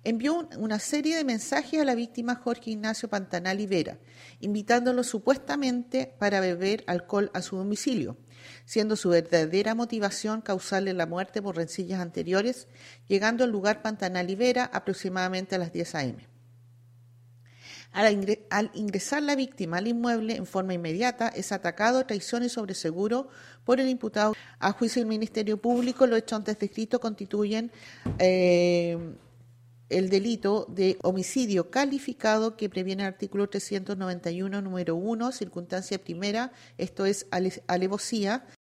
envió una serie de mensajes a la víctima Jorge Ignacio Pantanal Vera, invitándolo supuestamente para beber alcohol a su domicilio, siendo su verdadera motivación causarle la muerte por rencillas anteriores, llegando al lugar Pantanal Vera aproximadamente a las 10 a.m. Al ingresar la víctima al inmueble en forma inmediata, es atacado, traición y sobreseguro por el imputado. A juicio del Ministerio Público, los hechos antes descritos constituyen el delito de homicidio calificado que previene el artículo 391, número 1, circunstancia primera, esto es alevosía,